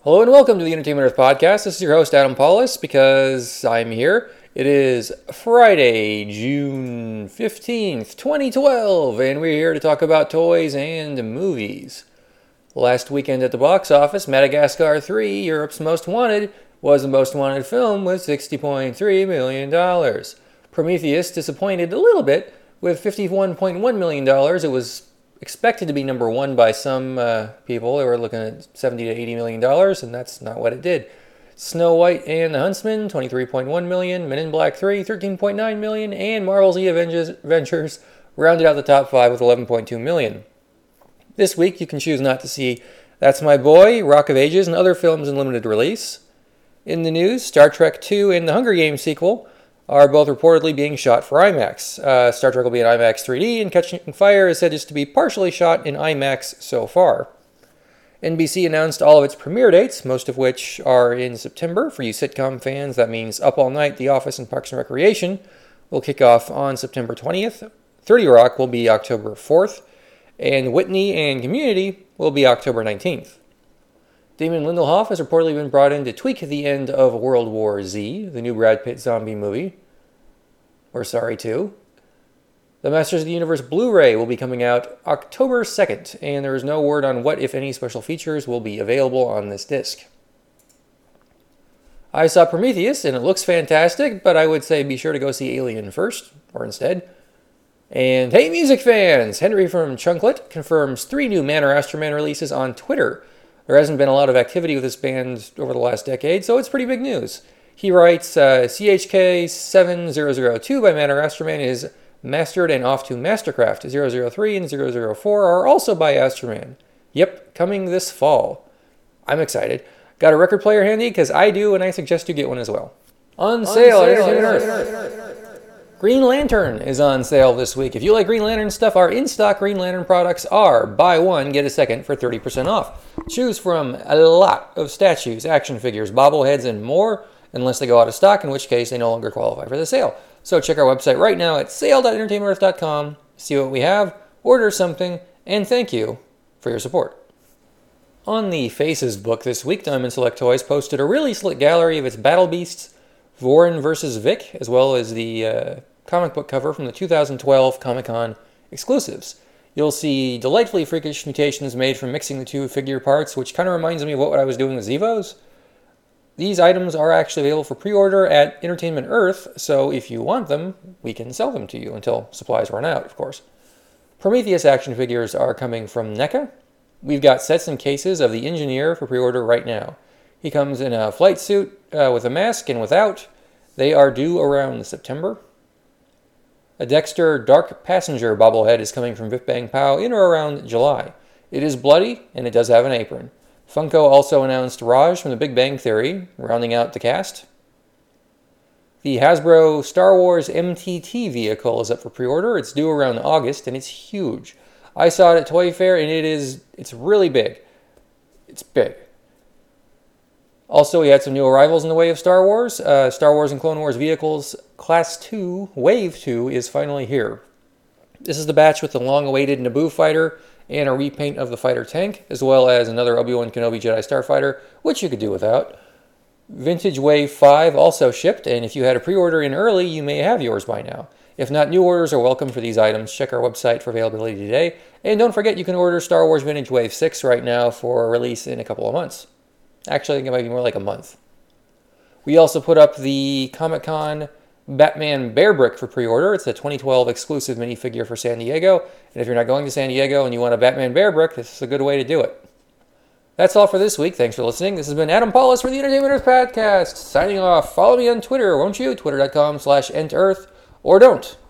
Hello and welcome to the Entertainment Earth Podcast. This is your host, Adam Paulus, because I'm here. It is Friday, June 15th, 2012, and we're here to talk about toys and movies. Last weekend at the box office, Madagascar 3, Europe's Most Wanted, was the most wanted film with $60.3 million. Prometheus disappointed a little bit with $51.1 million. It was expected to be number one by some people. They were looking at $70 to $80 million, and that's not what it did. Snow White and the Huntsman, $23.1 million. Men in Black 3, $13.9 million. And Marvel's Avengers rounded out the top five with $11.2 million. This week, you can choose not to see That's My Boy, Rock of Ages, and other films in limited release. In the news, Star Trek II and the Hunger Games sequel are both reportedly being shot for IMAX. Star Trek will be in IMAX 3D, and Catching Fire is said just to be partially shot in IMAX so far. NBC announced all of its premiere dates, most of which are in September. For you sitcom fans, that means Up All Night, The Office, and Parks and Recreation will kick off on September 20th. 30 Rock will be October 4th, and Whitney and Community will be October 19th. Damon Lindelof has reportedly been brought in to tweak the end of World War Z, the new Brad Pitt zombie movie. We're sorry, too. The Masters of the Universe Blu-ray will be coming out October 2nd, and there is no word on what, if any, special features will be available on this disc. I saw Prometheus, and it looks fantastic, but I would say be sure to go see Alien first, or instead. And hey, music fans! Henry from Chunklet confirms 3 new Man or Astroman releases on Twitter. There hasn't been a lot of activity with this band over the last decade, so it's pretty big news. He writes, CHK 7002 by Man or Astroman is mastered and off to Mastercraft. 003 and 004 are also by Astroman. Yep, coming this fall. I'm excited. Got a record player handy? Because I do, and I suggest you get one as well. On sale at Entertainment Earth. Green Lantern is on sale this week. If you like Green Lantern stuff, our in-stock Green Lantern products are buy one, get a second for 30% off. Choose from a lot of statues, action figures, bobbleheads, and more, unless they go out of stock, in which case they no longer qualify for the sale. So check our website right now at sale.entertainmentearth.com, see what we have, order something, and thank you for your support. On the Faces book this week, Diamond Select Toys posted a really slick gallery of its battle beasts, Vorin vs. Vic, as well as the comic book cover from the 2012 Comic-Con exclusives. You'll see delightfully freakish mutations made from mixing the two figure parts, which kind of reminds me of what I was doing with Zevos. These items are actually available for pre-order at Entertainment Earth, so if you want them, we can sell them to you until supplies run out, of course. Prometheus action figures are coming from NECA. We've got sets and cases of the Engineer for pre-order right now. He comes in a flight suit with a mask and without. They are due around September. A Dexter Dark Passenger bobblehead is coming from Vip Bang Pow in or around July. It is bloody, and it does have an apron. Funko also announced Raj from The Big Bang Theory, rounding out the cast. The Hasbro Star Wars MTT vehicle is up for pre-order. It's due around August, and it's huge. I saw it at Toy Fair, and it's really big. It's big. Also, we had some new arrivals in the way of Star Wars. Star Wars and Clone Wars vehicles Class 2, Wave 2, is finally here. This is the batch with the long-awaited Naboo fighter and a repaint of the fighter tank, as well as another Obi-Wan Kenobi Jedi Starfighter, which you could do without. Vintage Wave 5 also shipped, and if you had a pre-order in early, you may have yours by now. If not, new orders are welcome for these items. Check our website for availability today. And don't forget, you can order Star Wars Vintage Wave 6 right now for release in a couple of months. Actually, I think it might be more like a month. We also put up the Comic-Con Batman Bear Brick for pre-order. It's a 2012 exclusive minifigure for San Diego. And if you're not going to San Diego and you want a Batman Bear Brick, this is a good way to do it. That's all for this week. Thanks for listening. This has been Adam Paulus for the Entertainment Earth Podcast. Signing off. Follow me on Twitter, won't you? Twitter.com/entearth. Or don't.